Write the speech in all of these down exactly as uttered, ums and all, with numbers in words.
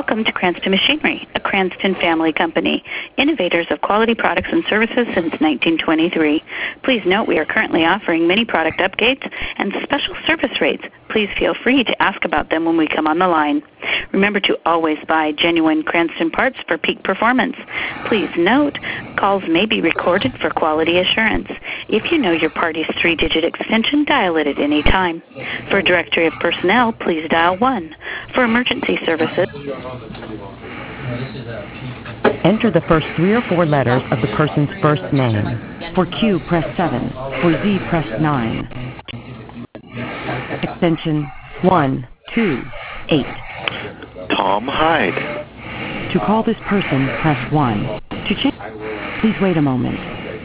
Welcome to Cranston Machinery, a Cranston family company, innovators of quality products and services since nineteen twenty-three. Please note we are currently offering many product updates and special service rates. Please feel free to ask about them when we come on the line. Remember to always buy genuine Cranston parts for peak performance. Please note, calls may be recorded for quality assurance. If you know your party's three-digit extension, dial it at any time. For a directory of personnel, please dial one. For emergency services, enter the first three or four letters of the person's first name. For Q, press seven. For Z, press nine. Extension one two eight. Tom Hyde. To call this person, press one. To change, please wait a moment.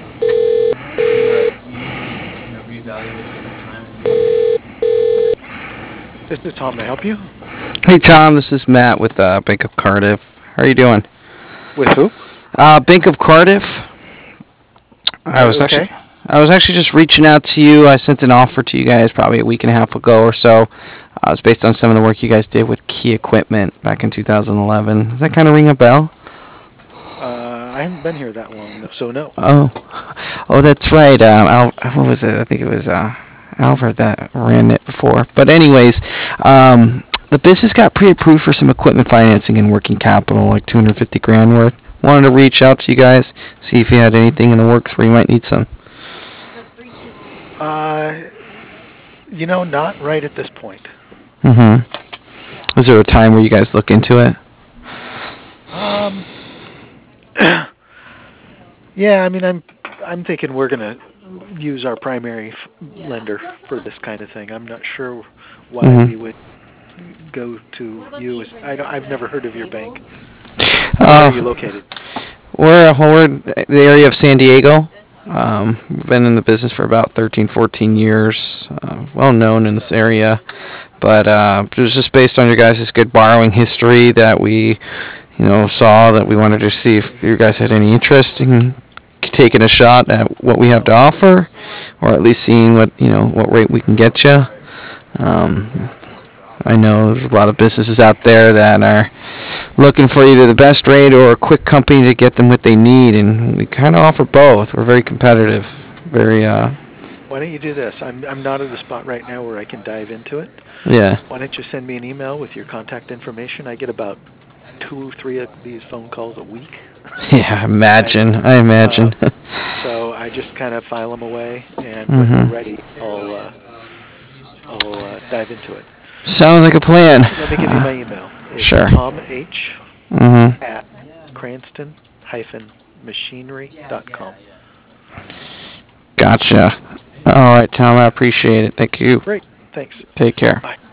This is Tom. May I help you? Hey Tom, this is Matt with uh, Bank of Cardiff. How are you doing? With who? Uh, Bank of Cardiff. I was okay. actually, I was actually just reaching out to you. I sent an offer to you guys probably a week and a half ago or so. Uh, it's based on some of the work you guys did with Key Equipment back in two thousand eleven. Does that kind of ring a bell? Uh, I haven't been here that long, so no. Oh, oh, that's right. Um, Al, what was it? I think it was uh, Albert that ran it before. But anyways, um, the business got pre-approved for some equipment financing and working capital, like two hundred fifty grand worth. Wanted to reach out to you guys, see if you had anything in the works where you might need some. Uh, you know, not right at this point. Mm-hmm. Is there a time where you guys look into it? Um. Yeah, I mean, I'm, I'm thinking we're gonna use our primary f- lender for this kind of thing. I'm not sure why Mm-hmm. we would go to you. As, I don't, I've never heard of your bank. Uh, Where are you located? We're, we're in the area of San Diego. Um, we've been in the business for about thirteen, fourteen years. Uh, well known in this area. But uh, it was just based on your guys' good borrowing history that we, you know, saw that we wanted to see if you guys had any interest in taking a shot at what we have to offer, or at least seeing what, you know, what rate we can get you. Um, I know there's a lot of businesses out there that are looking for either the best rate or a quick company to get them what they need, and we kind of offer both. We're very competitive. Very, uh... Why don't you do this? I'm I'm not at a spot right now where I can dive into it. Yeah. Why don't you send me an email with your contact information? I get about two or three of these phone calls a week. Yeah, I imagine. I imagine. Uh, so I just kind of file them away, and mm-hmm. when we're ready, I'll, uh, I'll uh, dive into it. Sounds like a plan. Let me give you my email. It's Sure. Tom H. Mm-hmm. at Cranston Machinery dot com. Gotcha. All right, Tom, I appreciate it. Thank you. Great. Thanks. Take care. Bye.